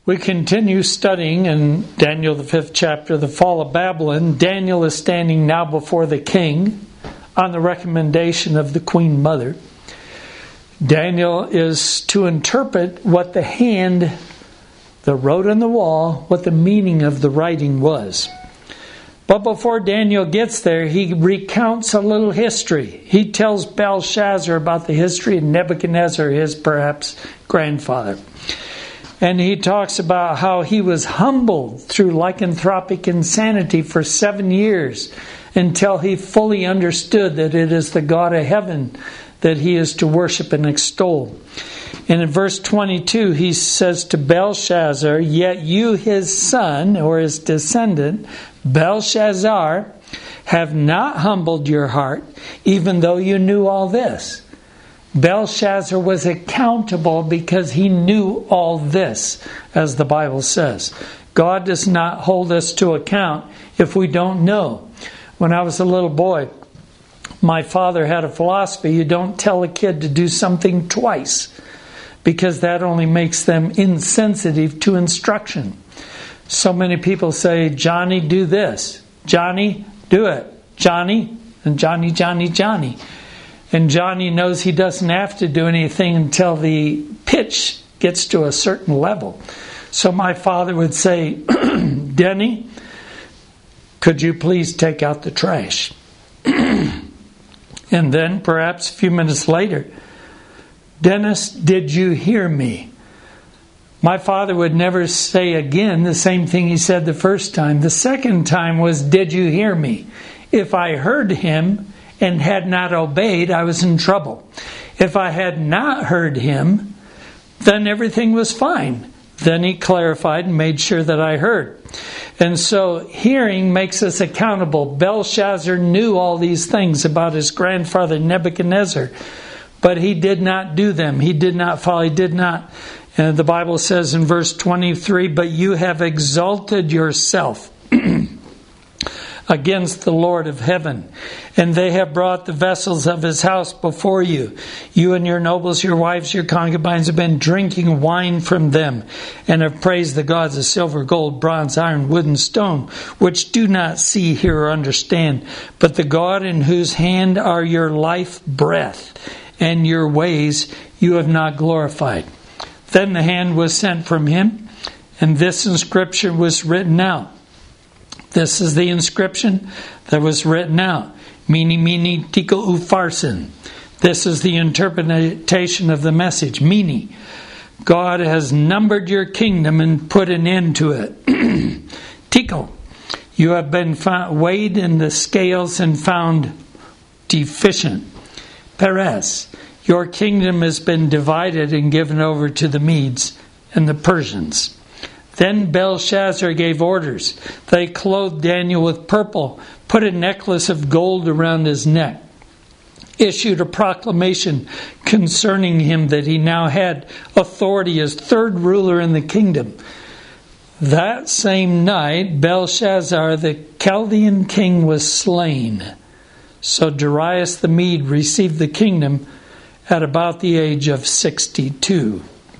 We continue studying in Daniel, the 5th chapter, the fall of Babylon. Daniel is standing now before the king on the recommendation of the queen mother. Daniel is to interpret what the hand that wrote on the wall, what the meaning of the writing was. But before Daniel gets there, he recounts a little history. He tells Belshazzar about the history of Nebuchadnezzar, his perhaps grandfather. And he talks about how he was humbled through lycanthropic insanity for 7 years until he fully understood that it is the God of heaven that he is to worship and extol. And in verse 22, he says to Belshazzar, "Yet you, his son," or his descendant, Belshazzar, "have not humbled your heart, even though you knew all this." Belshazzar was accountable because he knew all this, as the Bible says. God does not hold us to account if we don't know. When I was a little boy, my father had a philosophy: you don't tell a kid to do something twice, because that only makes them insensitive to instruction. So many people say, "Johnny, do this. Johnny, do it. Johnny," and Johnny, Johnny, Johnny. And Johnny knows he doesn't have to do anything until the pitch gets to a certain level. So my father would say, "Denny, could you please take out the trash?" And then perhaps a few minutes later, "Dennis, did you hear me?" My father would never say again the same thing he said the first time. The second time was, "Did you hear me?" If I heard him and had not obeyed, I was in trouble. If I had not heard him, then everything was fine. Then he clarified and made sure that I heard. And so hearing makes us accountable. Belshazzar knew all these things about his grandfather Nebuchadnezzar, but he did not do them. He did not follow. He did not. And the Bible says in verse 23, "But you have exalted yourself against the Lord of heaven, and they have brought the vessels of his house before you. You and your nobles, your wives, your concubines have been drinking wine from them, and have praised the gods of silver, gold, bronze, iron, wood, and stone, which do not see, hear, or understand, but the God in whose hand are your life breath, and your ways you have not glorified." Then the hand was sent from him, and this inscription was written out. This is the inscription that was written out. Mene, mene, tekel, upharsin. This is the interpretation of the message. Mene, God has numbered your kingdom and put an end to it. Tekel, you have been weighed in the scales and found deficient. Peres, your kingdom has been divided and given over to the Medes and the Persians. Then Belshazzar gave orders. They clothed Daniel with purple, put a necklace of gold around his neck, issued a proclamation concerning him that he now had authority as third ruler in the kingdom. That same night, Belshazzar, the Chaldean king, was slain. So Darius the Mede received the kingdom at about the age of 62.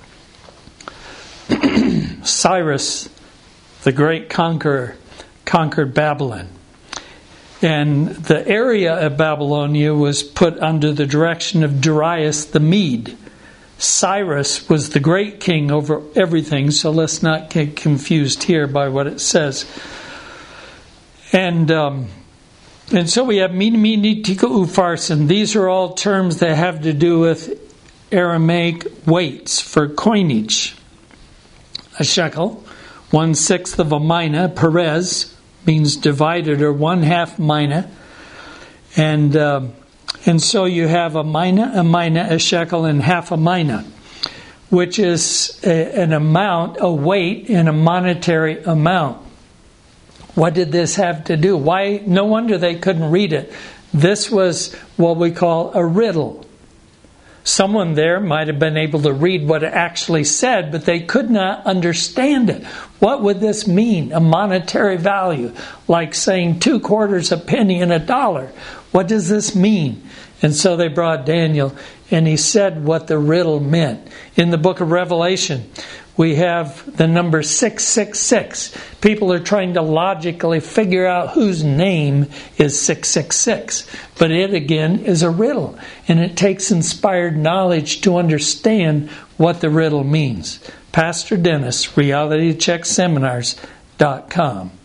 Cyrus, the great conqueror, conquered Babylon. And the area of Babylonia was put under the direction of Darius the Mede. Cyrus was the great king over everything, so let's not get confused here by what it says. And so we have mene, mene, tekel, upharsin. These are all terms that have to do with Aramaic weights for coinage. A shekel, 1/6 of a mina. Peres means divided, or 1/2 mina. And so you have a mina, a shekel, and half a mina, which is an amount, a weight in a monetary amount. What did this have to do? Why? No wonder they couldn't read it. This was what we call a riddle. Someone there might have been able to read what it actually said, but they could not understand it. What would this mean? A monetary value, like saying 2/4 a penny and $1. What does this mean? And so they brought Daniel, and he said what the riddle meant. In the book of Revelation, we have the number 666. People are trying to logically figure out whose name is 666. But it, again, is a riddle. And it takes inspired knowledge to understand what the riddle means. Pastor Dennis, RealityCheckSeminars.com.